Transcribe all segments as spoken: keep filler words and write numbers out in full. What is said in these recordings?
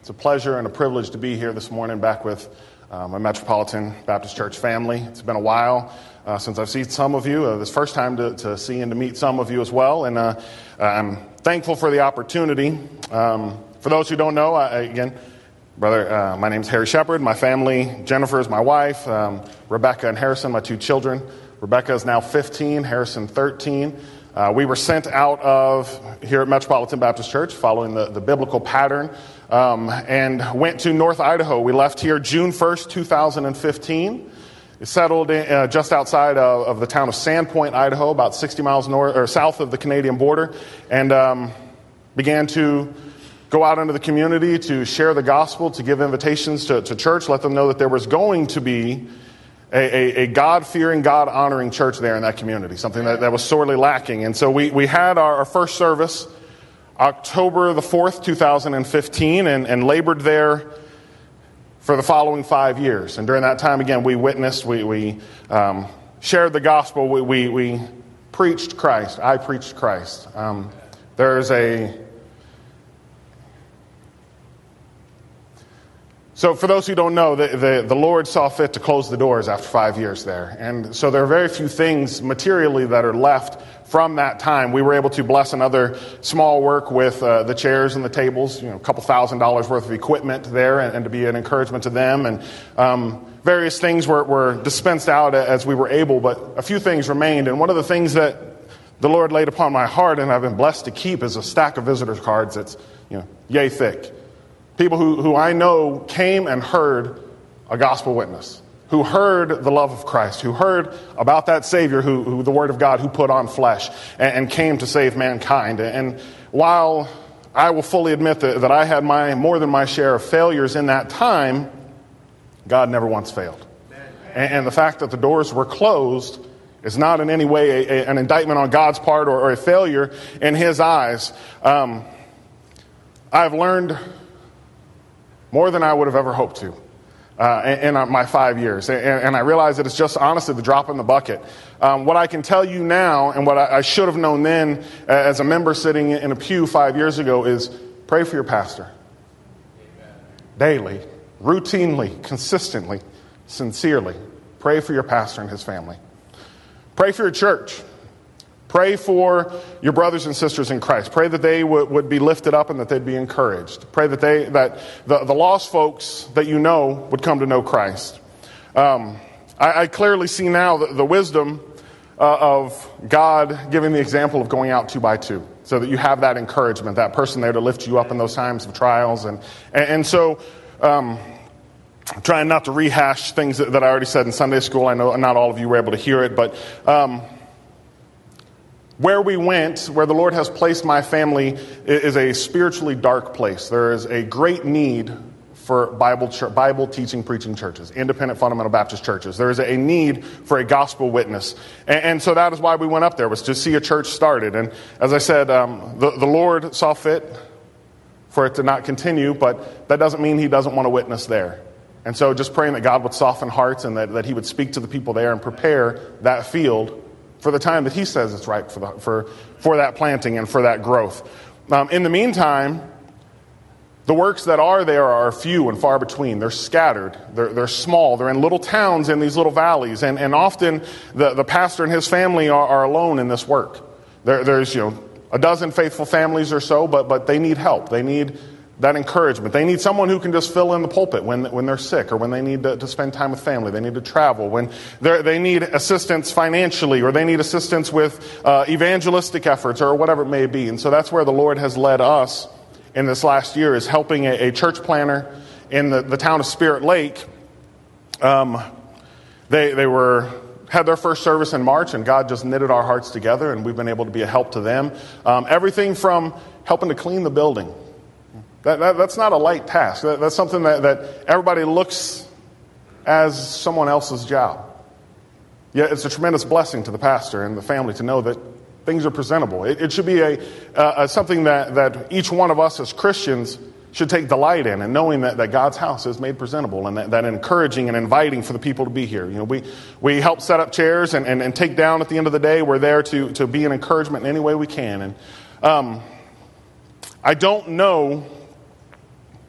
It's a pleasure and a privilege to be here this morning back with uh, my Metropolitan Baptist Church family. It's been a while uh, since I've seen some of you. Uh, this first time to, to see and to meet some of you as well. And uh, I'm thankful for the opportunity. Um, for those who don't know, I, again, brother, uh, my name is Harry Shepard. My family, Jennifer is my wife. Um, Rebecca and Harrison, my two children. Rebecca is now fifteen, Harrison thirteen. Uh, we were sent out of here at Metropolitan Baptist Church following the, the biblical pattern um, and went to North Idaho. We left here June first, two thousand fifteen. We settled in, uh, just outside of, of the town of Sandpoint, Idaho, about sixty miles north or south of the Canadian border, and um, began to go out into the community to share the gospel, to give invitations to, to church, let them know that there was going to be A, a, a God-fearing, God-honoring church there in that community, something that, that was sorely lacking. And so we, we had our, our first service October the fourth, two thousand fifteen, and, and labored there for the following five years. And during that time, again, we witnessed, we, we um, shared the gospel, we, we, we preached Christ. I preached Christ. Um, there's a... So for those who don't know, the, the, the Lord saw fit to close the doors after five years there. And so there are very few things materially that are left from that time. We were able to bless another small work with uh, the chairs and the tables, you know, a couple thousand dollars worth of equipment there, and, and to be an encouragement to them. And um, various things were, were dispensed out as we were able, but a few things remained. And one of the things that the Lord laid upon my heart and I've been blessed to keep is a stack of visitors cards that's, you know, yay thick. People who, who I know came and heard a gospel witness, who heard the love of Christ, who heard about that Savior, who, who the Word of God, who put on flesh and, and came to save mankind. And while I will fully admit that, that I had my more than my share of failures in that time, God never once failed. And, and the fact that the doors were closed is not in any way a, a, an indictment on God's part or, or a failure in His eyes. Um, I've learned more than I would have ever hoped to uh, in, in my five years. And, and I realize that it's just honestly the drop in the bucket. Um, what I can tell you now and what I, I should have known then uh, as a member sitting in a pew five years ago is pray for your pastor. Amen. Daily, routinely, consistently, sincerely. Pray for your pastor and his family. Pray for your church. Pray for your brothers and sisters in Christ. Pray that they would, would be lifted up and that they'd be encouraged. Pray that they that the, the lost folks that you know would come to know Christ. Um, I, I clearly see now the, the wisdom uh, of God giving the example of going out two by two, so that you have that encouragement, that person there to lift you up in those times of trials. And and, and so, um, trying not to rehash things that, that I already said in Sunday school. I know not all of you were able to hear it, but Um, Where we went, where the Lord has placed my family, is a spiritually dark place. There is a great need for Bible Bible teaching, preaching churches, independent fundamental Baptist churches. There is a need for a gospel witness. And, and so that is why we went up there, was to see a church started. And as I said, um, the, the Lord saw fit for it to not continue, but that doesn't mean He doesn't want to witness there. And so just praying that God would soften hearts and that, that He would speak to the people there and prepare that field for the time that He says it's right for the, for for that planting and for that growth. Um, in the meantime, the works that are there are few and far between. They're scattered. They're, they're small. They're in little towns in these little valleys. And, and often the, the pastor and his family are, are alone in this work. There, there's, you know, a dozen faithful families or so, but but they need help. They need that encouragement. They need someone who can just fill in the pulpit when when they're sick or when they need to, to spend time with family. They need to travel. When they need assistance financially, or they need assistance with uh, evangelistic efforts or whatever it may be. And so that's where the Lord has led us in this last year, is helping a, a church planner in the, the town of Spirit Lake. Um, they they were had their first service in March, and God just knitted our hearts together, and we've been able to be a help to them. Um, everything from helping to clean the building. That, that, that's not a light task. That, that's something that, that everybody looks as someone else's job. Yet it's a tremendous blessing to the pastor and the family to know that things are presentable. It, it should be a, uh, something that, that each one of us as Christians should take delight in, and knowing that, that God's house is made presentable, and that, that encouraging and inviting for the people to be here. You know, we, we help set up chairs and, and, and take down at the end of the day. We're there to, to be an encouragement in any way we can. And um, I don't know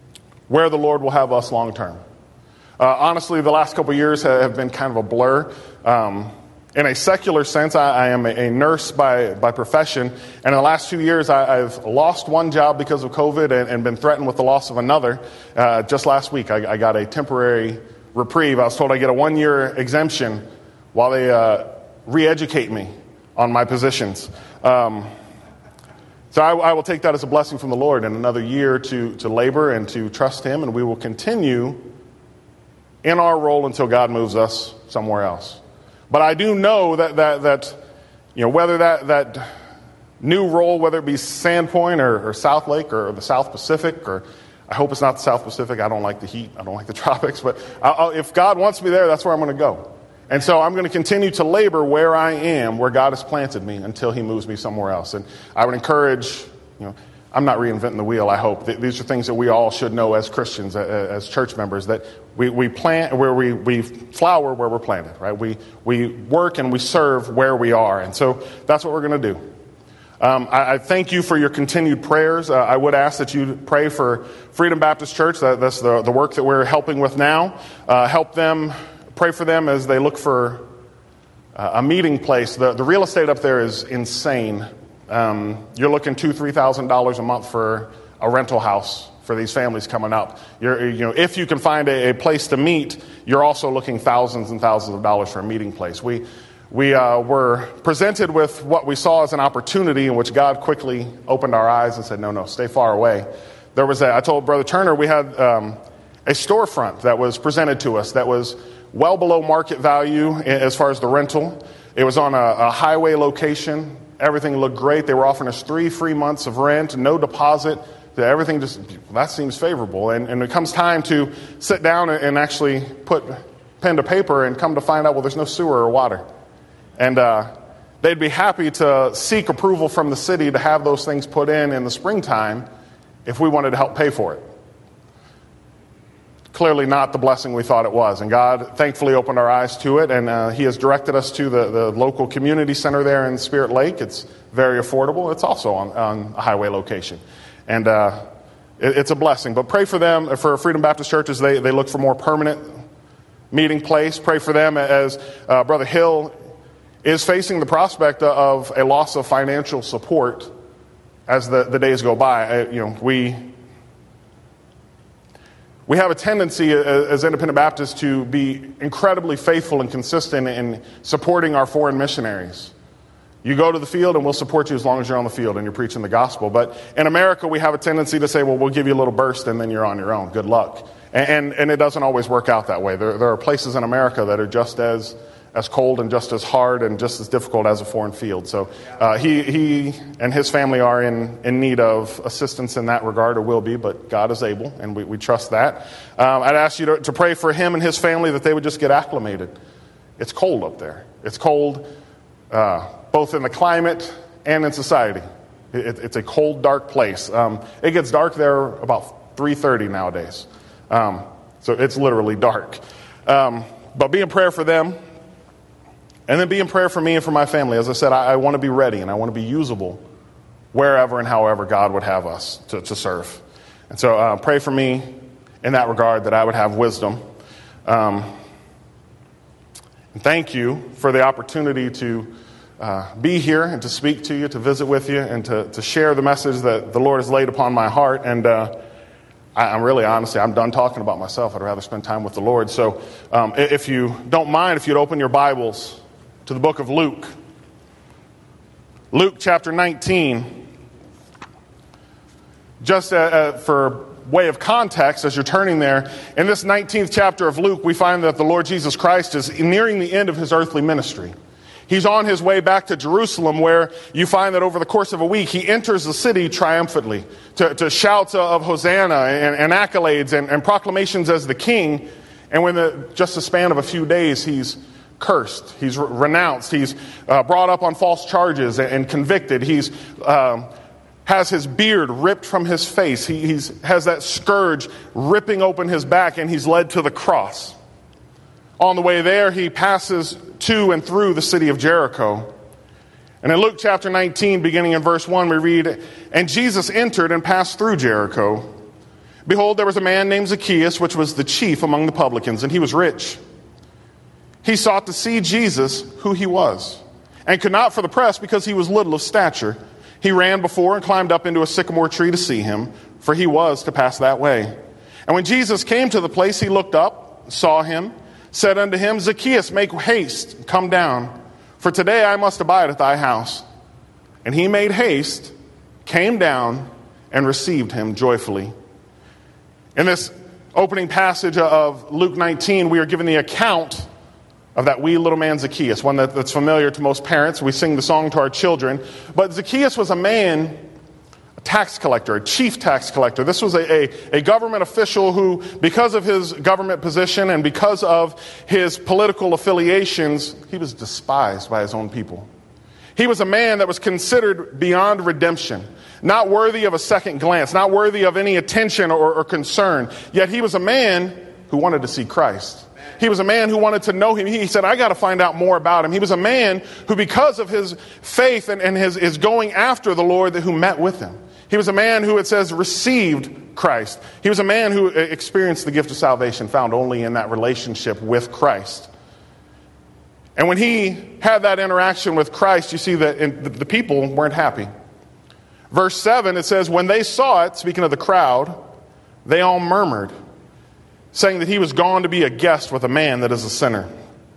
where the Lord will have us long term. Uh, honestly, the last couple of years have been kind of a blur. Um, in a secular sense, I, I am a, a nurse by, by profession, and in the last two years, I, I've lost one job because of COVID and, and been threatened with the loss of another. Uh, just last week, I, I got a temporary reprieve. I was told I get a one-year exemption while they uh, re-educate me on my positions. Um, so I, I will take that as a blessing from the Lord, and another year to, to labor and to trust Him, and we will continue in our role until God moves us somewhere else. But I do know that that that you know whether that that new role, whether it be Sandpoint or, or South Lake or the South Pacific, or I hope it's not the South Pacific. I don't like the heat. I don't like the tropics. But I'll, if God wants me there, that's where I'm going to go. And so I'm going to continue to labor where I am, where God has planted me, until He moves me somewhere else. And I would encourage, you know, I'm not reinventing the wheel, I hope. These are things that we all should know as Christians, as church members, that we, we plant where we, we flower where we're planted, right? We, we work and we serve where we are. And so that's what we're going to do. Um, I, I thank you for your continued prayers. Uh, I would ask that you pray for Freedom Baptist Church. That, that's the, the work that we're helping with now. Uh, help them, pray for them as they look for uh, a meeting place. The, the real estate up there is insane. Um, you're looking two, three thousand dollars a month for a rental house for these families coming up. You're, you know, if you can find a, a place to meet, you're also looking thousands and thousands of dollars for a meeting place. We we uh, were presented with what we saw as an opportunity, in which God quickly opened our eyes and said, "No, no, stay far away." There was a, I told Brother Turner we had um, a storefront that was presented to us that was well below market value as far as the rental. It was on a, a highway location. Everything looked great. They were offering us three free months of rent, no deposit. Everything just, that seems favorable. And, and it comes time to sit down and actually put pen to paper and come to find out, well, there's no sewer or water. And uh, they'd be happy to seek approval from the city to have those things put in in the springtime if we wanted to help pay for it. Clearly not the blessing we thought it was. And God thankfully opened our eyes to it, and uh, He has directed us to the, the local community center there in Spirit Lake. It's very affordable. It's also on, on a highway location. And uh, it, it's a blessing. But pray for them, for Freedom Baptist Church, as they, they look for more permanent meeting place. Pray for them as uh, Brother Hill is facing the prospect of a loss of financial support as the, the days go by. I, you know, we... We have a tendency as independent Baptists to be incredibly faithful and consistent in supporting our foreign missionaries. You go to the field and we'll support you as long as you're on the field and you're preaching the gospel. But in America, we have a tendency to say, well, we'll give you a little burst and then you're on your own. Good luck. And, and, and it doesn't always work out that way. There, there are places in America that are just as as cold and just as hard and just as difficult as a foreign field. So uh, he he and his family are in, in need of assistance in that regard, or will be, but God is able, and we, we trust that. Um, I'd ask you to, to pray for him and his family that they would just get acclimated. It's cold up there. It's cold uh, both in the climate and in society. It, it's a cold, dark place. Um, it gets dark there about three thirty nowadays. Um, so it's literally dark. Um, but be in prayer for them. And then be in prayer for me and for my family. As I said, I, I want to be ready and I want to be usable wherever and however God would have us to, to serve. And so uh, pray for me in that regard, that I would have wisdom. Um, and thank you for the opportunity to uh, be here and to speak to you, to visit with you, and to, to share the message that the Lord has laid upon my heart. And uh, I, I'm really, honestly, I'm done talking about myself. I'd rather spend time with the Lord. So um, if you don't mind, if you'd open your Bibles to the book of Luke. Luke chapter nineteen. Just uh, uh, for way of context, as you're turning there, in this nineteenth chapter of Luke, we find that the Lord Jesus Christ is nearing the end of his earthly ministry. He's on his way back to Jerusalem, where you find that over the course of a week, he enters the city triumphantly to, to shouts of Hosanna and, and accolades and, and proclamations as the king. And when the, just a span of a few days, he's cursed, he's re- renounced, he's uh, brought up on false charges and, and convicted. He's um, has his beard ripped from his face. He he's, has that scourge ripping open his back, and he's led to the cross. On the way there, he passes to and through the city of Jericho. And in Luke chapter nineteen, beginning in verse one, we read, "And Jesus entered and passed through Jericho. Behold, there was a man named Zacchaeus, which was the chief among the publicans, and he was rich. He sought to see Jesus, who he was, and could not for the press, because he was little of stature. He ran before and climbed up into a sycamore tree to see him, for he was to pass that way. And when Jesus came to the place, he looked up, saw him, said unto him, Zacchaeus, make haste, come down, for today I must abide at thy house. And he made haste, came down, and received him joyfully. In this opening passage of Luke nineteen, we are given the account of that wee little man Zacchaeus, one that, that's familiar to most parents. We sing the song to our children. But Zacchaeus was a man, a tax collector, a chief tax collector. This was a, a, a government official who, because of his government position and because of his political affiliations, he was despised by his own people. He was a man that was considered beyond redemption, not worthy of a second glance, not worthy of any attention or, or concern. Yet he was a man who wanted to see Christ. He was a man who wanted to know him. He said, I got to find out more about him. He was a man who, because of his faith and, and his, his going after the Lord, who met with him. He was a man who, it says, received Christ. He was a man who experienced the gift of salvation found only in that relationship with Christ. And when he had that interaction with Christ, you see that the people weren't happy. Verse seven, it says, when they saw it, speaking of the crowd, they all murmured, saying that he was gone to be a guest with a man that is a sinner.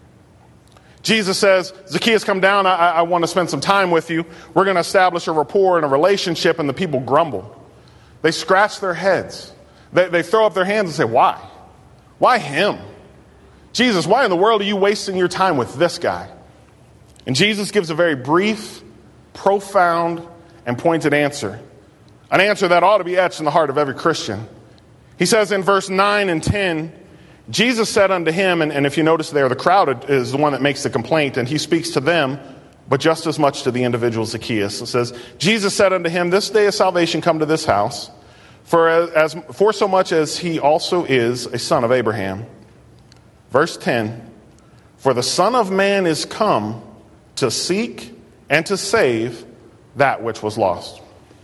Jesus says, Zacchaeus, come down. I, I want to spend some time with you. We're going to establish a rapport and a relationship. And the people grumble. They scratch their heads. They, they throw up their hands and say, why? Why him? Jesus, why in the world are you wasting your time with this guy? And Jesus gives a very brief, profound, and pointed answer. An answer that ought to be etched in the heart of every Christian. He says in verse nine and ten, Jesus said unto him, and, and if you notice there, the crowd is the one that makes the complaint, and he speaks to them, but just as much to the individual Zacchaeus. It says, Jesus said unto him, this day is salvation come to this house, for as, as for so much as he also is a son of Abraham. Verse ten, for the Son of Man is come to seek and to save that which was lost.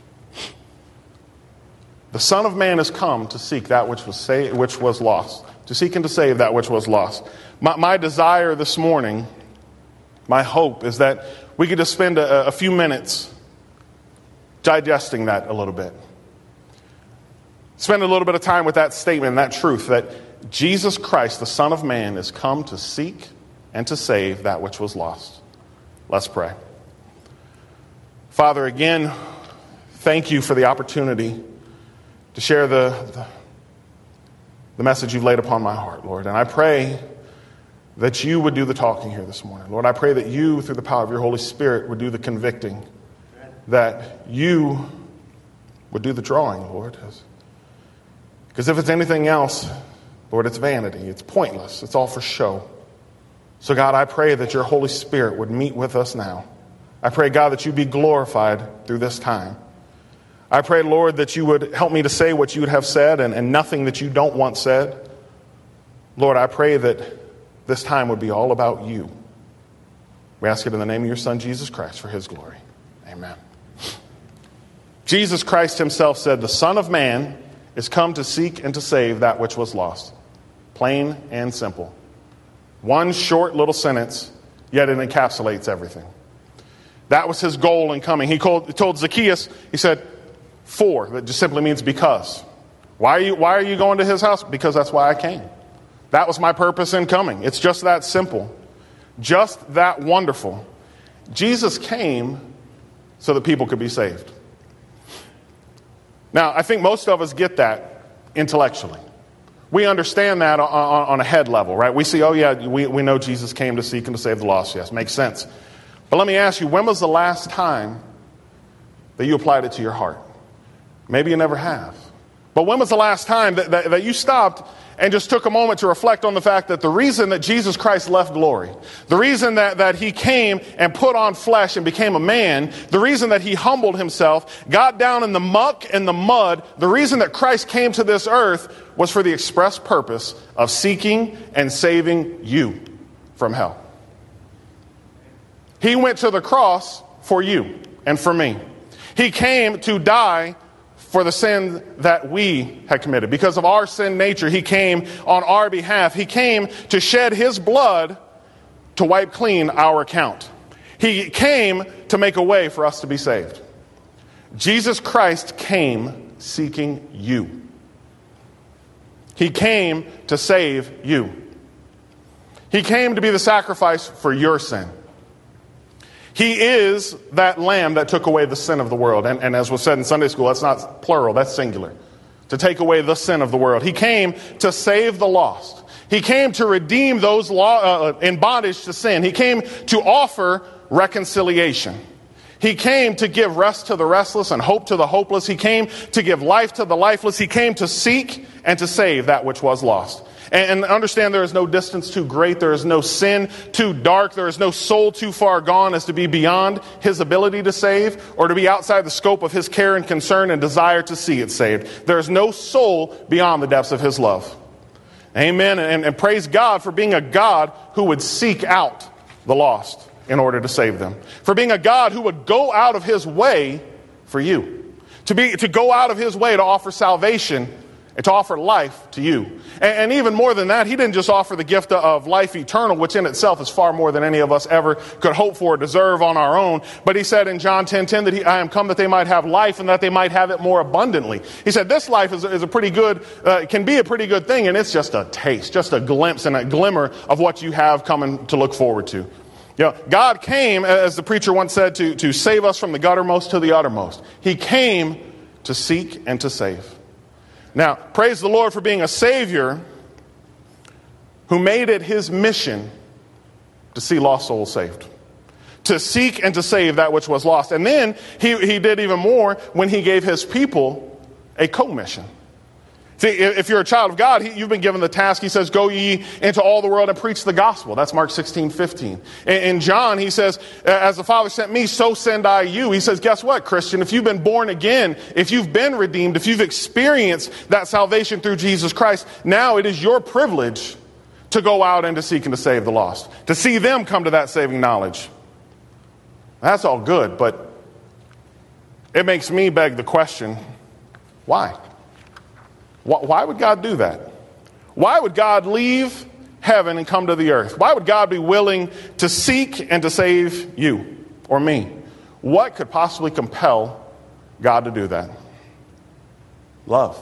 The Son of Man is come to seek that which was sa- which was lost. To seek and to save that which was lost. My, my desire this morning, my hope, is that we could just spend a, a few minutes digesting that a little bit. Spend a little bit of time with that statement, that truth, that Jesus Christ, the Son of Man, is come to seek and to save that which was lost. Let's pray. Father, again, thank you for the opportunity to share the, the, the message you've laid upon my heart, Lord. And I pray that you would do the talking here this morning. Lord, I pray that you, through the power of your Holy Spirit, would do the convicting. That you would do the drawing, Lord. Because if it's anything else, Lord, it's vanity. It's pointless. It's all for show. So, God, I pray that your Holy Spirit would meet with us now. I pray, God, that you be glorified through this time. I pray, Lord, that you would help me to say what you would have said and, and nothing that you don't want said. Lord, I pray that this time would be all about you. We ask it in the name of your Son, Jesus Christ, for his glory. Amen. Jesus Christ himself said, the Son of Man is come to seek and to save that which was lost. Plain and simple. One short little sentence, yet it encapsulates everything. That was his goal in coming. He called, told Zacchaeus, he said, for, that just simply means because. Why are you, why are you going to his house? Because that's why I came. That was my purpose in coming. It's just that simple. Just that wonderful. Jesus came so that people could be saved. Now, I think most of us get that intellectually. We understand that on, on, on a head level, right? We see, oh yeah, we, we know Jesus came to seek and to save the lost. Yes, makes sense. But let me ask you, when was the last time that you applied it to your heart? Maybe you never have. But when was the last time that, that, that you stopped and just took a moment to reflect on the fact that the reason that Jesus Christ left glory, the reason that, that he came and put on flesh and became a man, the reason that he humbled himself, got down in the muck and the mud, the reason that Christ came to this earth was for the express purpose of seeking and saving you from hell. He went to the cross for you and for me. He came to die for the sin that we had committed. Because of our sin nature, he came on our behalf. He came to shed his blood to wipe clean our account. He came to make a way for us to be saved. Jesus Christ came seeking you. He came to save you. He came to be the sacrifice for your sin. He is that lamb that took away the sin of the world. And, and as was said in Sunday school, that's not plural, that's singular. To take away the sin of the world. He came to save the lost. He came to redeem those law, uh, in bondage to sin. He came to offer reconciliation. He came to give rest to the restless and hope to the hopeless. He came to give life to the lifeless. He came to seek and to save that which was lost. And understand there is no distance too great. There is no sin too dark. There is no soul too far gone as to be beyond his ability to save or to be outside the scope of his care and concern and desire to see it saved. There is no soul beyond the depths of his love. Amen. And, and praise God for being a God who would seek out the lost in order to save them. For being a God who would go out of his way for you. To be to go out of his way to offer salvation and to offer life to you. And, and even more than that, he didn't just offer the gift of life eternal, which in itself is far more than any of us ever could hope for or deserve on our own. But he said in John ten ten that he, I am come that they might have life and that they might have it more abundantly. He said this life is, is a pretty good, uh, can be a pretty good thing, and it's just a taste, just a glimpse and a glimmer of what you have coming to look forward to. You know, God came, as the preacher once said, to, to save us from the guttermost to the uttermost. He came to seek and to save. Now, praise the Lord for being a Savior who made it his mission to see lost souls saved. To seek and to save that which was lost. And then he, he did even more when he gave his people a co-mission. See, if you're a child of God, you've been given the task. He says, go ye into all the world and preach the gospel. That's Mark sixteen fifteen. In John, he says, as the Father sent me, so send I you. He says, guess what, Christian? If you've been born again, if you've been redeemed, if you've experienced that salvation through Jesus Christ, now it is your privilege to go out and to seek and to save the lost. To see them come to that saving knowledge. That's all good, but it makes me beg the question, why? Why would God do that? Why would God leave heaven and come to the earth? Why would God be willing to seek and to save you or me? What could possibly compel God to do that? Love.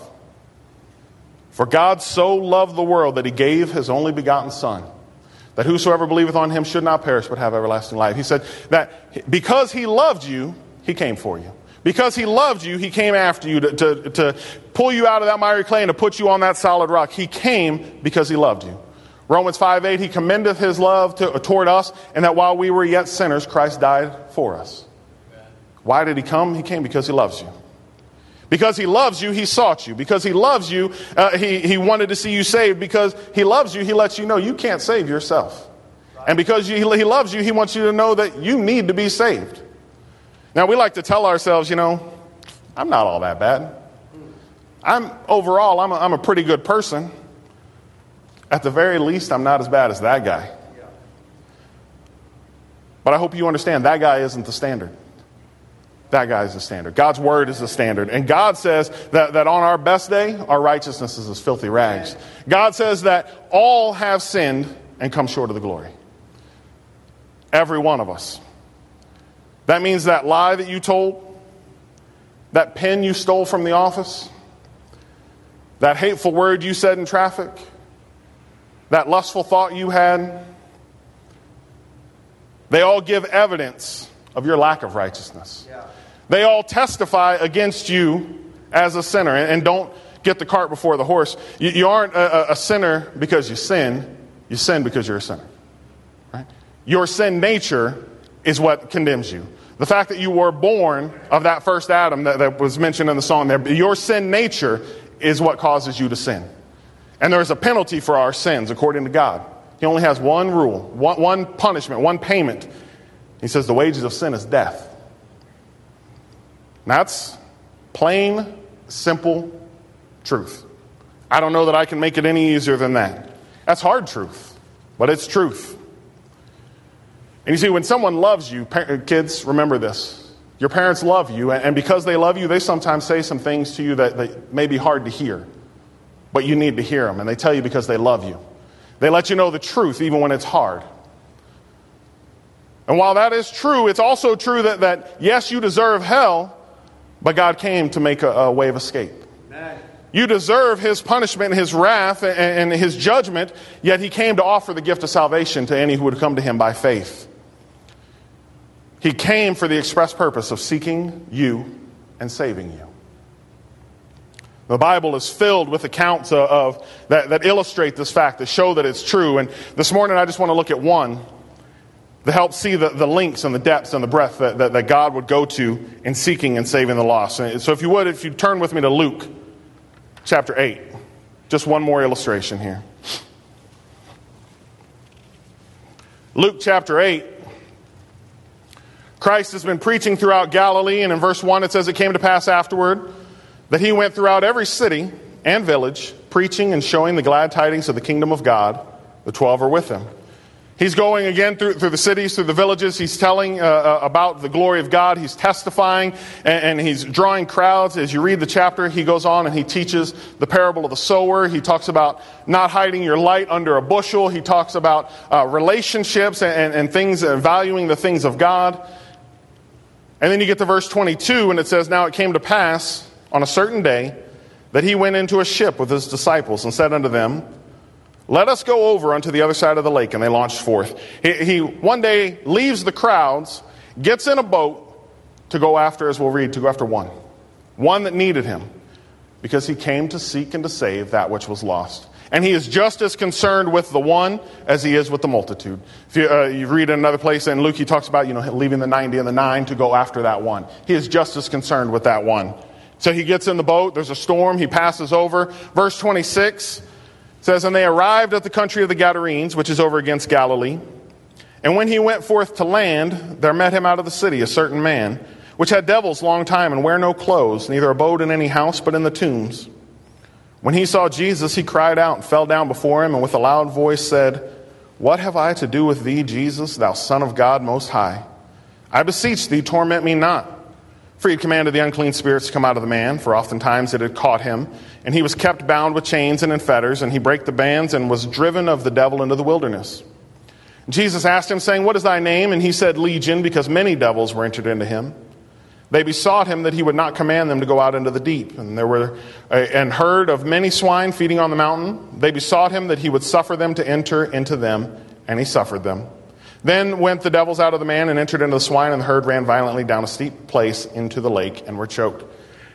For God so loved the world that he gave his only begotten Son, that whosoever believeth on him should not perish but have everlasting life. He said that because he loved you, he came for you. Because he loved you, he came after you to, to, to pull you out of that miry clay and to put you on that solid rock. He came because he loved you. Romans five eight, he commendeth his love to, toward us, and that while we were yet sinners, Christ died for us. Why did he come? He came because he loves you. Because he loves you, he sought you. Because he loves you, uh, he, he wanted to see you saved. Because he loves you, he lets you know you can't save yourself. And because you, he loves you, he wants you to know that you need to be saved. Now, we like to tell ourselves, you know, I'm not all that bad. I'm overall, I'm a, I'm a pretty good person. At the very least, I'm not as bad as that guy. But I hope you understand that guy isn't the standard. That guy is the standard. God's word is the standard. And God says that, that on our best day, our righteousness is as filthy rags. God says that all have sinned and come short of the glory. Every one of us. That means that lie that you told, that pen you stole from the office, that hateful word you said in traffic, that lustful thought you had, they all give evidence of your lack of righteousness. Yeah. They all testify against you as a sinner. And don't get the cart before the horse. You, you aren't a, a sinner because you sin. You sin because you're a sinner. Right? Your sin nature is what condemns you. The fact that you were born of that first Adam that, that was mentioned in the song there, your sin nature is what causes you to sin. And there's a penalty for our sins according to God. He only has one rule, one, one punishment, one payment. He says the wages of sin is death. And that's plain, simple truth. I don't know that I can make it any easier than that. That's hard truth, but it's truth. And you see, when someone loves you, kids, remember this. Your parents love you, and because they love you, they sometimes say some things to you that, that may be hard to hear, but you need to hear them, and they tell you because they love you. They let you know the truth even when it's hard. And while that is true, it's also true that, that yes, you deserve hell, but God came to make a, a way of escape. Amen. You deserve his punishment, his wrath, and, and his judgment, yet he came to offer the gift of salvation to any who would come to him by faith. He came for the express purpose of seeking you and saving you. The Bible is filled with accounts of, of that, that illustrate this fact, that show that it's true. And this morning I just want to look at one to help see the, the links and the depths and the breadth that, that, that God would go to in seeking and saving the lost. And so if you would, if you turn with me to Luke chapter eight. Just one more illustration here. Luke chapter eight. Christ has been preaching throughout Galilee, and in verse one it says it came to pass afterward that he went throughout every city and village, preaching and showing the glad tidings of the kingdom of God. The twelve are with him. He's going again through, through the cities, through the villages. He's telling uh, uh, about the glory of God. He's testifying, and, and he's drawing crowds. As you read the chapter, he goes on and he teaches the parable of the sower. He talks about not hiding your light under a bushel. He talks about uh, relationships and, and, and things, uh, valuing the things of God. And then you get to verse twenty-two, and it says, now it came to pass on a certain day that he went into a ship with his disciples and said unto them, let us go over unto the other side of the lake. And they launched forth. He, he one day leaves the crowds, gets in a boat to go after, as we'll read, to go after one. One that needed him, because he came to seek and to save that which was lost. And he is just as concerned with the one as he is with the multitude. If you, uh, you read in another place in Luke, he talks about, you know, leaving the ninety and the nine to go after that one. He is just as concerned with that one. So he gets in the boat. There's a storm. He passes over. Verse twenty-six says, and they arrived at the country of the Gadarenes, which is over against Galilee. And when he went forth to land, there met him out of the city a certain man, which had devils long time, and wear no clothes, neither abode in any house, but in the tombs. When he saw Jesus, he cried out and fell down before him, and with a loud voice said, what have I to do with thee, Jesus, thou Son of God Most High? I beseech thee, torment me not. For he had commanded the unclean spirits to come out of the man, for oftentimes it had caught him. And he was kept bound with chains and in fetters, and he brake the bands and was driven of the devil into the wilderness. Jesus asked him, saying, what is thy name? And he said, Legion, because many devils were entered into him. They besought him that he would not command them to go out into the deep. And there were a, and heard of many swine feeding on the mountain. They besought him that he would suffer them to enter into them, and he suffered them. Then went the devils out of the man and entered into the swine, and the herd ran violently down a steep place into the lake and were choked.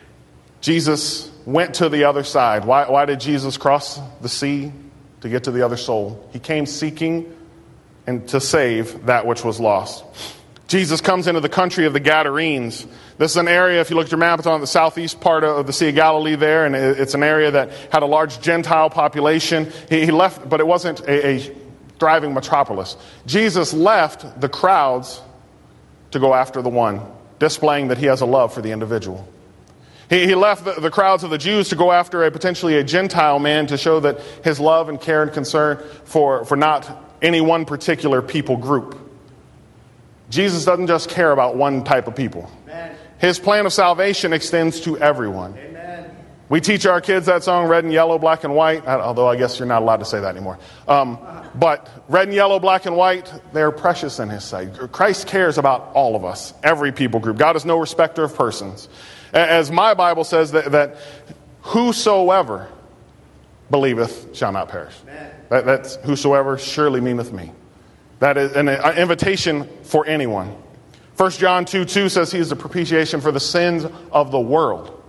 Jesus went to the other side. Why, why did Jesus cross the sea? To get to the other soul. He came seeking and to save that which was lost. Jesus comes into the country of the Gadarenes. This is an area, if you look at your map, it's on the southeast part of the Sea of Galilee there, and it's an area that had a large Gentile population. He, he left, but it wasn't a, a thriving metropolis. Jesus left the crowds to go after the one, displaying that he has a love for the individual. He, he left the, the crowds of the Jews to go after a potentially a Gentile man to show that his love and care and concern for, for not any one particular people group. Jesus doesn't just care about one type of people. Amen. His plan of salvation extends to everyone. Amen. We teach our kids that song, red and yellow, black and white, although I guess you're not allowed to say that anymore. Um, but red and yellow, black and white, they're precious in his sight. Christ cares about all of us, every people group. God is no respecter of persons. As my Bible says, that, that whosoever believeth shall not perish. That, that's whosoever surely meaneth me. That is an invitation for anyone. First John two two says he is the propitiation for the sins of the world.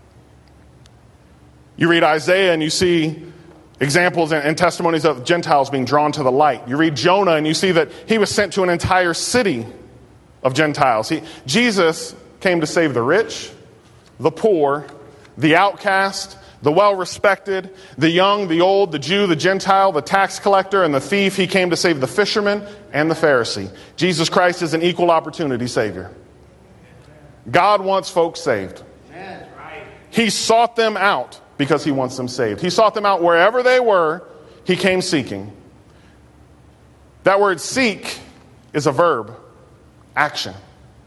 You read Isaiah and you see examples and testimonies of Gentiles being drawn to the light. You read Jonah and you see that he was sent to an entire city of Gentiles. He, Jesus came to save the rich, the poor, the outcast, the well-respected, the young, the old, the Jew, the Gentile, the tax collector, and the thief. He came to save the fisherman and the Pharisee. Jesus Christ is an equal opportunity Savior. God wants folks saved. He sought them out because he wants them saved. He sought them out wherever they were. He came seeking. That word seek is a verb, action.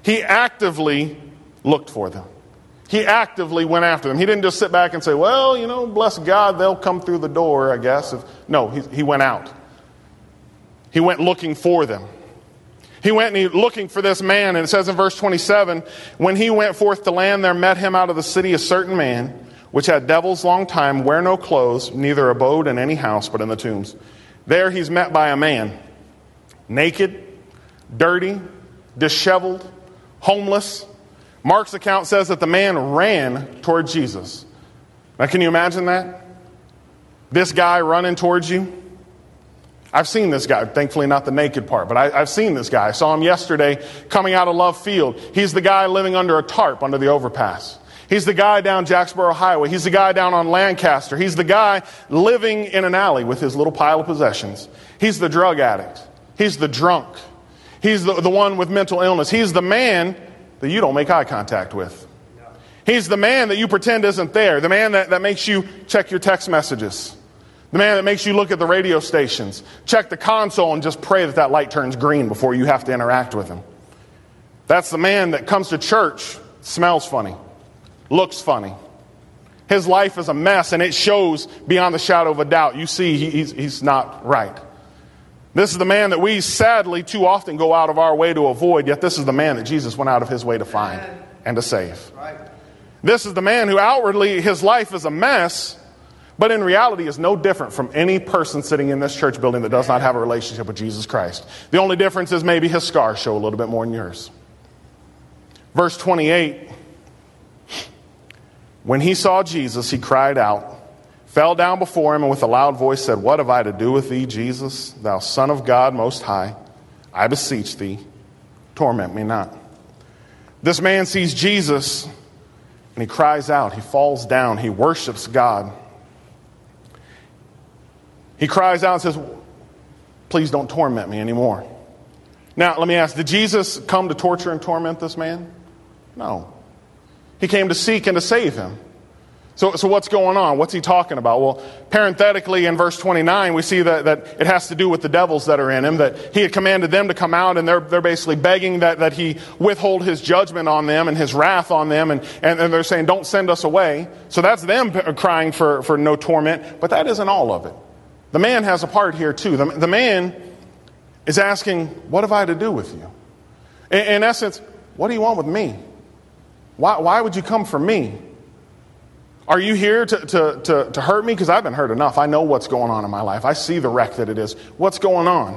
He actively looked for them. He actively went after them. He didn't just sit back and say, well, you know, bless God, they'll come through the door, I guess. If, no, he, he went out. He went looking for them. He went and he looking for this man, and it says in verse twenty-seven, when he went forth to land, there met him out of the city a certain man, which had devils long time, wear no clothes, neither abode in any house, but in the tombs. There he's met by a man, naked, dirty, disheveled, homeless. Mark's account says that the man ran toward Jesus. Now, can you imagine that? This guy running towards you? I've seen this guy, thankfully not the naked part, but I, I've seen this guy. I saw him yesterday coming out of Love Field. He's the guy living under a tarp under the overpass. He's the guy down Jacksboro Highway. He's the guy down on Lancaster. He's the guy living in an alley with his little pile of possessions. He's the drug addict. He's the drunk. He's the, the one with mental illness. He's the man that you don't make eye contact with. He's the man that you pretend isn't there. The man that, that makes you check your text messages. The man that makes you look at the radio stations, check the console, and just pray that that light turns green before you have to interact with him. That's the man that comes to church, smells funny, looks funny. His life is a mess, and it shows beyond the shadow of a doubt. You see he, he's, he's not right. This is the man that we sadly too often go out of our way to avoid, yet this is the man that Jesus went out of his way to find and to save. This is the man who outwardly his life is a mess, but in reality is no different from any person sitting in this church building that does not have a relationship with Jesus Christ. The only difference is maybe his scars show a little bit more than yours. Verse twenty-eight, when he saw Jesus, he cried out, fell down before him, and with a loud voice said, what have I to do with thee, Jesus, thou Son of God Most High? I beseech thee, torment me not. This man sees Jesus, and he cries out. He falls down. He worships God. He cries out and says, please don't torment me anymore. Now, let me ask, did Jesus come to torture and torment this man? No. He came to seek and to save him. So, so what's going on? What's he talking about? Well, parenthetically in verse twenty-nine, we see that, that it has to do with the devils that are in him, that he had commanded them to come out, and they're, they're basically begging that, that he withhold his judgment on them and his wrath on them, and, and, and they're saying, don't send us away. So that's them crying for, for no torment, but that isn't all of it. The man has a part here too. The, the man is asking, what have I to do with you? In, in essence, what do you want with me? Why, why would you come for me? Are you here to, to, to, to hurt me? Because I've been hurt enough. I know what's going on in my life. I see the wreck that it is. What's going on?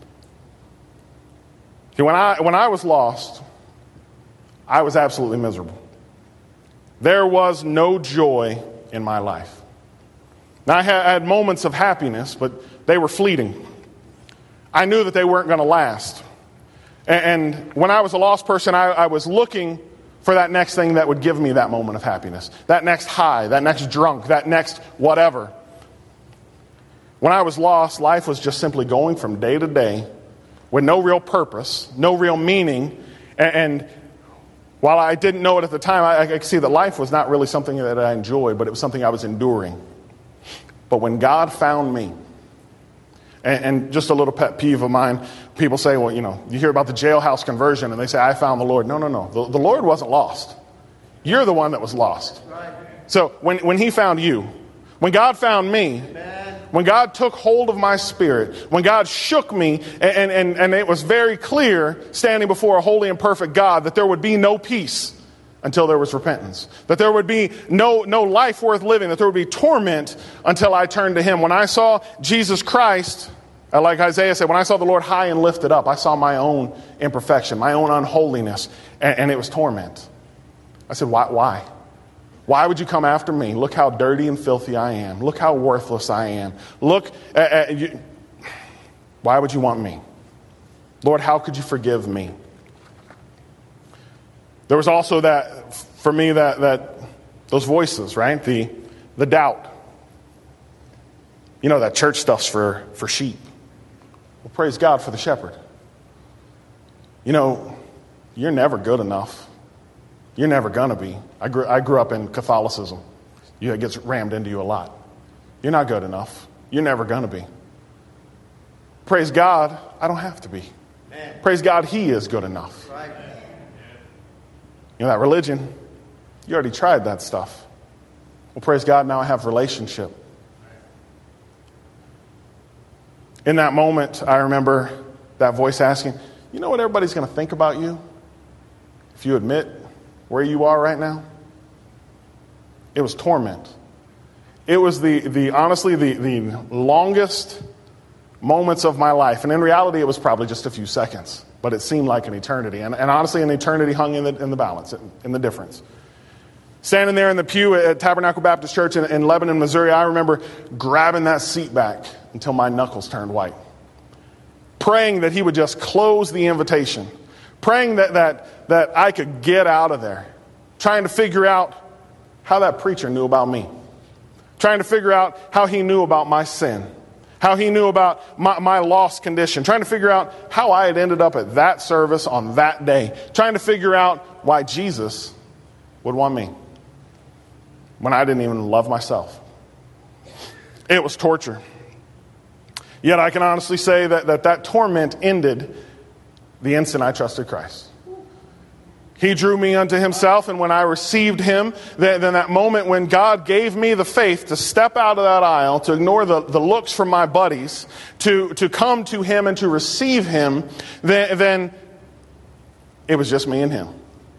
See, when I, when I was lost, I was absolutely miserable. There was no joy in my life. Now, I had moments of happiness, but they were fleeting. I knew that they weren't going to last. And when I was a lost person, I, I was looking for that next thing that would give me that moment of happiness, that next high, that next drunk, that next whatever. When I was lost, life was just simply going from day to day with no real purpose, no real meaning. And, and while I didn't know it at the time, I, I could see that life was not really something that I enjoyed, but it was something I was enduring. But when God found me, and, and just a little pet peeve of mine, people say, well, you know, you hear about the jailhouse conversion, and they say, I found the Lord. No, no, no. The, the Lord wasn't lost. You're the one that was lost. So when, when he found you, when God found me, when God took hold of my spirit, when God shook me, and, and, and it was very clear, standing before a holy and perfect God, that there would be no peace until there was repentance, that there would be no, no life worth living, that there would be torment until I turned to him. When I saw Jesus Christ, like Isaiah said, when I saw the Lord high and lifted up, I saw my own imperfection, my own unholiness, and, and it was torment. I said, why, why? Why would you come after me? Look how dirty and filthy I am. Look how worthless I am. Look, at, at, you. Why would you want me? Lord, how could you forgive me? There was also that, for me, that, that those voices, right? The, the doubt. You know, that church stuff's for, for sheep. Well, praise God for the shepherd. You know, you're never good enough. You're never going to be. I grew, I grew up in Catholicism. You, it gets rammed into you a lot. You're not good enough. You're never going to be. Praise God, I don't have to be. Man. Praise God, he is good enough. Right. You know, that religion, you already tried that stuff. Well, praise God, now I have relationship. In that moment, I remember that voice asking, you know what everybody's going to think about you if you admit where you are right now? It was torment. It was the, the honestly, the, the longest moments of my life. And in reality, it was probably just a few seconds. But it seemed like an eternity. And, and honestly, an eternity hung in the, in the balance, in the difference. Standing there in the pew at Tabernacle Baptist Church in, in Lebanon, Missouri, I remember grabbing that seat back until my knuckles turned white. Praying that he would just close the invitation. Praying that, that, that I could get out of there. Trying to figure out how that preacher knew about me. Trying to figure out how he knew about my sin. How he knew about my, my lost condition. Trying to figure out how I had ended up at that service on that day. Trying to figure out why Jesus would want me when I didn't even love myself. It was torture. Yet I can honestly say that that, that torment ended the instant I trusted Christ. He drew me unto himself, and when I received him, then, then that moment when God gave me the faith to step out of that aisle, to ignore the, the looks from my buddies, to, to come to him and to receive him, then, then it was just me and him.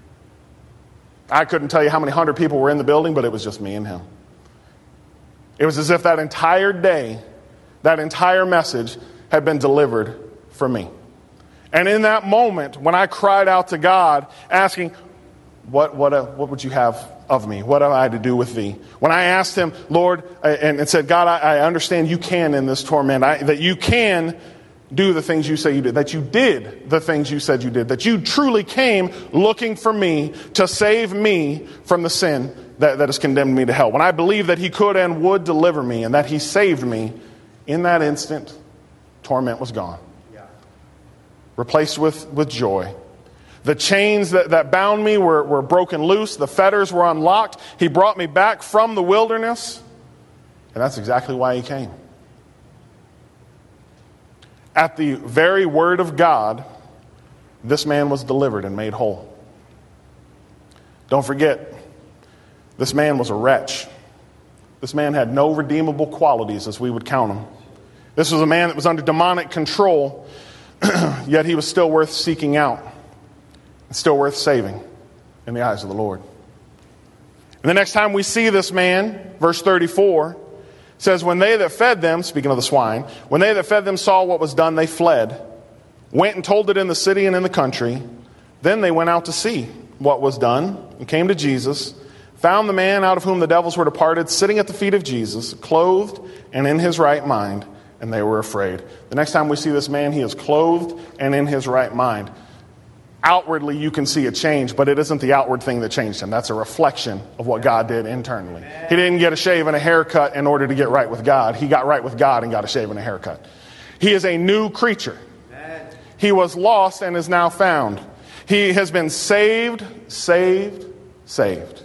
I couldn't tell you how many hundred people were in the building, but it was just me and him. It was as if that entire day, that entire message had been delivered for me. And in that moment, when I cried out to God, asking, what, what, uh, what would you have of me? What have I to do with thee? When I asked him, Lord, and, and said, God, I, I understand you can in this torment, I, that you can do the things you say you did, that you did the things you said you did, that you truly came looking for me to save me from the sin that, that has condemned me to hell. When I believed that he could and would deliver me and that he saved me, in that instant, torment was gone. Replaced with, with joy. The chains that, that bound me were, were broken loose. The fetters were unlocked. He brought me back from the wilderness. And that's exactly why he came. At the very word of God, this man was delivered and made whole. Don't forget, this man was a wretch. This man had no redeemable qualities as we would count him. This was a man that was under demonic control. Yet he was still worth seeking out, and still worth saving in the eyes of the Lord. And the next time we see this man, verse thirty-four, says, when they that fed them, speaking of the swine, when they that fed them saw what was done, they fled, went and told it in the city and in the country. Then they went out to see what was done, and came to Jesus, found the man out of whom the devils were departed, sitting at the feet of Jesus, clothed and in his right mind. And they were afraid. The next time we see this man, he is clothed and in his right mind. Outwardly, you can see a change, but it isn't the outward thing that changed him. That's a reflection of what God did internally. He didn't get a shave and a haircut in order to get right with God. He got right with God and got a shave and a haircut. He is a new creature. He was lost and is now found. He has been saved, saved, saved.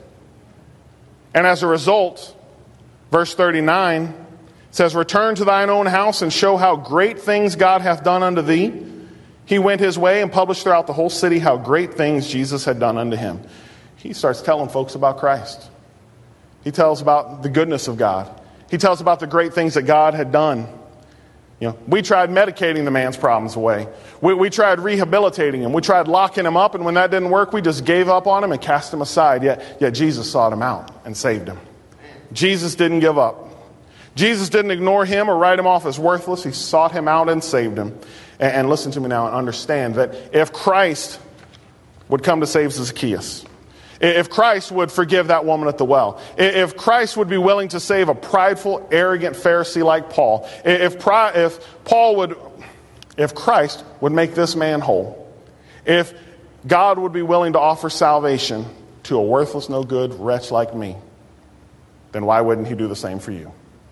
And as a result, verse thirty-nine says, return to thine own house and show how great things God hath done unto thee. He went his way and published throughout the whole city how great things Jesus had done unto him. He starts telling folks about Christ. He tells about the goodness of God. He tells about the great things that God had done. You know, we tried medicating the man's problems away. We, we tried rehabilitating him. We tried locking him up, and when that didn't work, we just gave up on him and cast him aside. Yet, yet Jesus sought him out and saved him. Jesus didn't give up. Jesus didn't ignore him or write him off as worthless. He sought him out and saved him. And, and listen to me now and understand that if Christ would come to save Zacchaeus, if Christ would forgive that woman at the well, if Christ would be willing to save a prideful, arrogant Pharisee like Paul, if, if Paul would, if Christ would make this man whole, if God would be willing to offer salvation to a worthless, no good wretch like me, then why wouldn't he do the same for you?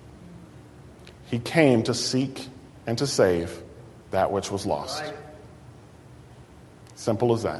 He came to seek and to save that which was lost. Simple as that.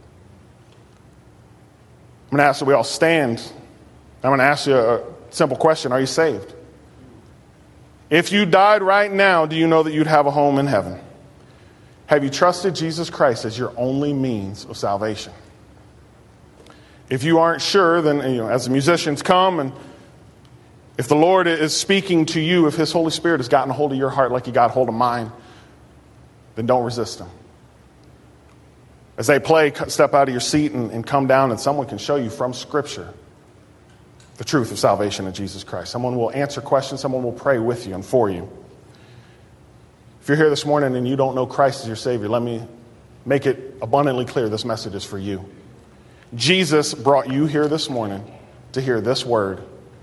I'm going to ask that we all stand. I'm going to ask you a simple question. Are you saved? If you died right now, do you know that you'd have a home in heaven? Have you trusted Jesus Christ as your only means of salvation? If you aren't sure, then you know, as the musicians come, and if the Lord is speaking to you, if his Holy Spirit has gotten a hold of your heart like he got a hold of mine, then don't resist him. As they play, step out of your seat and, and come down, and someone can show you from Scripture the truth of salvation in Jesus Christ. Someone will answer questions. Someone will pray with you and for you. If you're here this morning and you don't know Christ as your Savior, let me make it abundantly clear this message is for you. Jesus brought you here this morning to hear this word.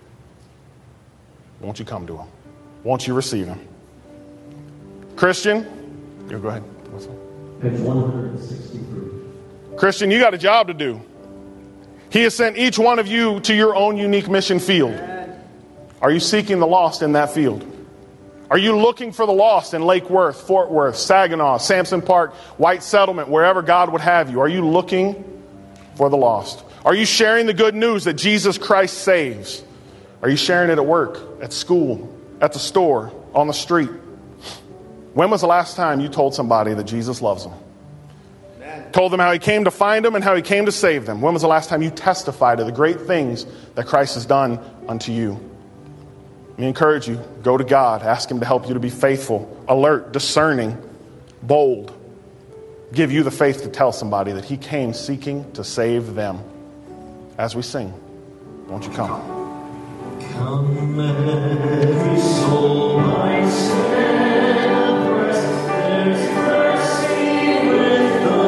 Won't you come to him? Won't you receive him? Christian, you go ahead. Page one hundred sixty-three. Christian, you got a job to do. He has sent each one of you to your own unique mission field. Are you seeking the lost in that field? Are you looking for the lost in Lake Worth, Fort Worth, Saginaw, Sampson Park, White Settlement, wherever God would have you? Are you looking for the lost? Are you sharing the good news that Jesus Christ saves? Are you sharing it at work, at school, at the store, on the street? When was the last time you told somebody that Jesus loves them? Amen. Told them how he came to find them and how he came to save them? When was the last time you testified to the great things that Christ has done unto you? Let me encourage you, go to God, ask him to help you to be faithful, alert, discerning, bold. Give you the faith to tell somebody that he came seeking to save them. As we sing, won't you come? Come, every soul, my sin, rest, there's mercy with the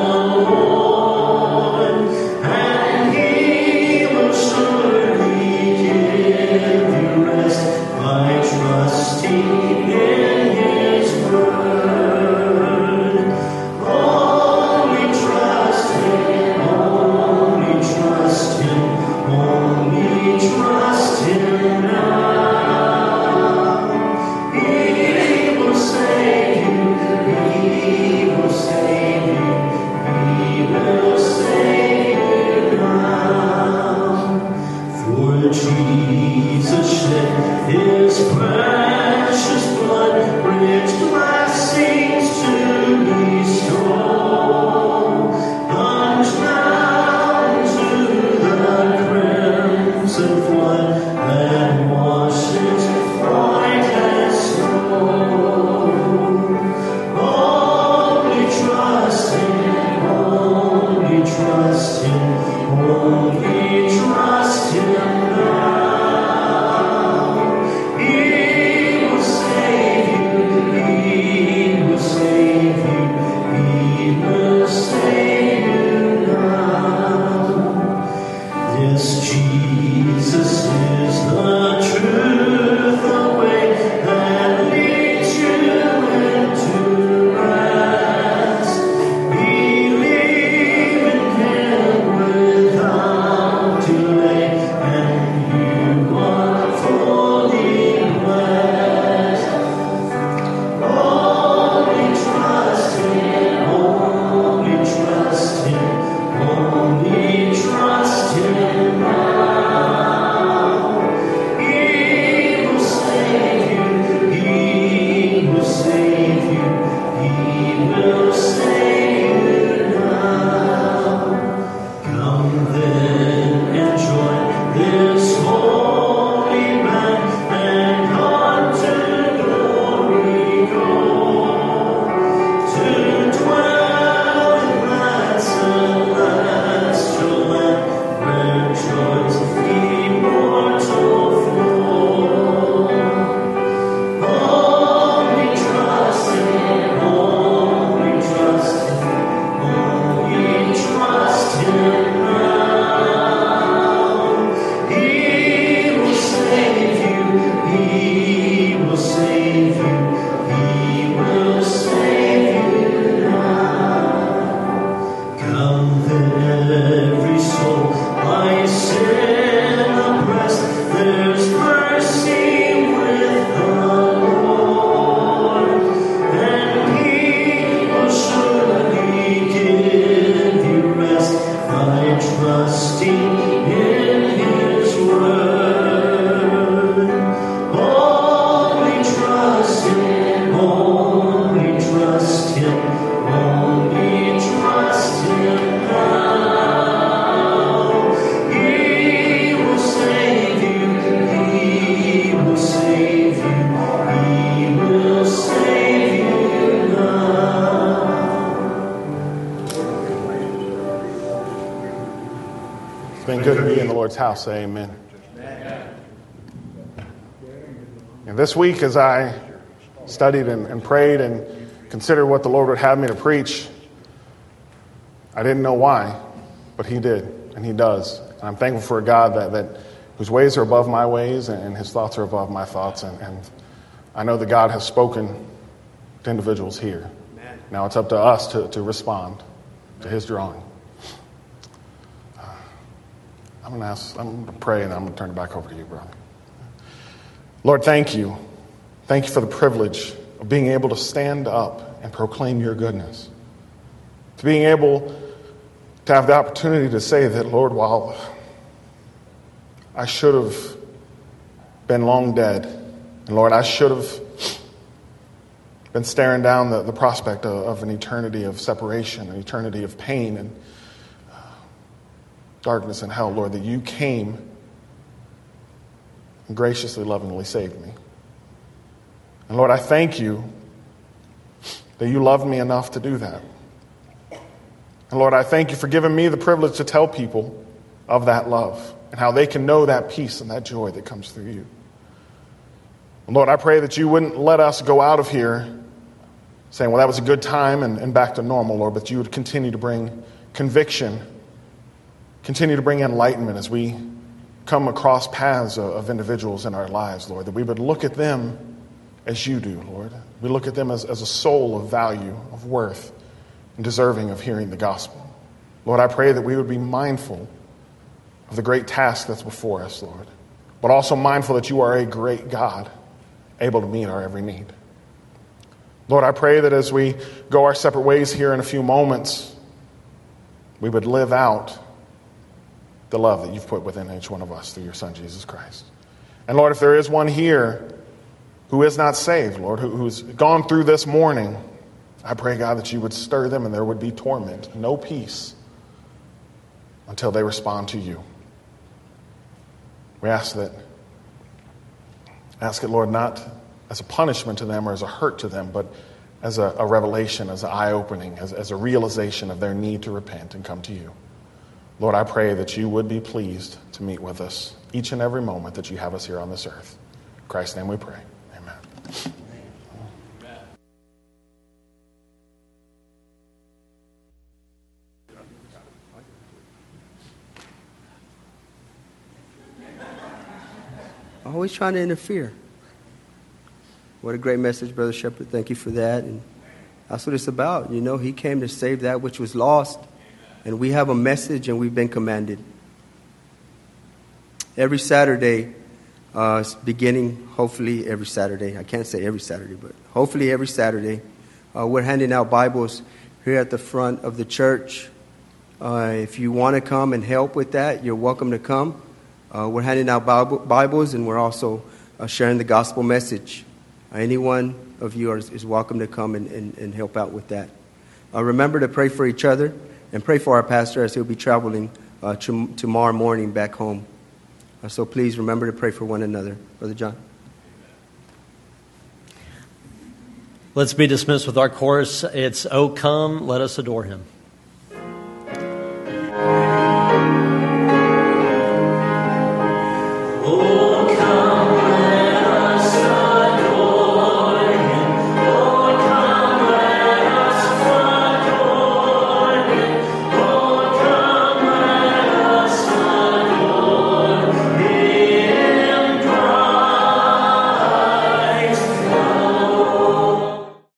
Lord, and he will surely give you rest by trusting in his word. Only trust him, only trust him, only trust him now. He will save you, he will save you, he will save you now. For Jesus shed his precious blood, rich blessings to bestow. Plunge down to the crimson flood that washes white as snow. Only trust him, only trust him, only trust him now. He Lord's house say amen. And this week, as I studied and, and prayed and considered what the Lord would have me to preach, I didn't know why, but he did, and he does. And I'm thankful for a God that, that whose ways are above my ways and his thoughts are above my thoughts. And, and I know that God has spoken to individuals here. Amen. Now it's up to us to, to respond to his drawing. Uh, I'm going to ask, I'm going to pray, and I'm going to turn it back over to you, brother. Lord, thank you. Thank you for the privilege of being able to stand up and proclaim your goodness. To being able to have the opportunity to say that, Lord, while I should have been long dead, and Lord, I should have been staring down the, the prospect of, of an eternity of separation, an eternity of pain and uh, darkness and hell, Lord, that you came and graciously, lovingly saved me. And Lord, I thank you that you loved me enough to do that. And Lord, I thank you for giving me the privilege to tell people of that love and how they can know that peace and that joy that comes through you. And Lord, I pray that you wouldn't let us go out of here saying, well, that was a good time and, and back to normal, Lord, but you would continue to bring conviction, continue to bring enlightenment as we come across paths of, of individuals in our lives, Lord, that we would look at them as you do, Lord. We look at them as, as a soul of value, of worth, and deserving of hearing the gospel. Lord, I pray that we would be mindful of the great task that's before us, Lord, but also mindful that you are a great God, able to meet our every need. Lord, I pray that as we go our separate ways here in a few moments, we would live out the love that you've put within each one of us through your Son, Jesus Christ. And Lord, if there is one here who is not saved, Lord, who, who's gone through this morning, I pray, God, that you would stir them and there would be torment, no peace, until they respond to you. We ask that, ask it, Lord, not as a punishment to them or as a hurt to them, but as a, a revelation, as an eye-opening, as, as a realization of their need to repent and come to you. Lord, I pray that you would be pleased to meet with us each and every moment that you have us here on this earth. In Christ's name we pray. Amen. Always trying to interfere. What a great message, Brother Shepherd. Thank you for that. And that's what it's about. You know, he came to save that which was lost. And we have a message and we've been commanded. Every Saturday, uh, beginning hopefully every Saturday. I can't say every Saturday, but hopefully every Saturday. Uh, we're handing out Bibles here at the front of the church. Uh, if you want to come and help with that, you're welcome to come. Uh, we're handing out Bible, Bibles and we're also uh, sharing the gospel message. Uh, any one of you are, is welcome to come and, and, and help out with that. Uh, remember to pray for each other and pray for our pastor as he'll be traveling uh, to, tomorrow morning back home. Uh, so please remember to pray for one another. Brother John. Let's be dismissed with our chorus. It's "O Come, Let Us Adore Him."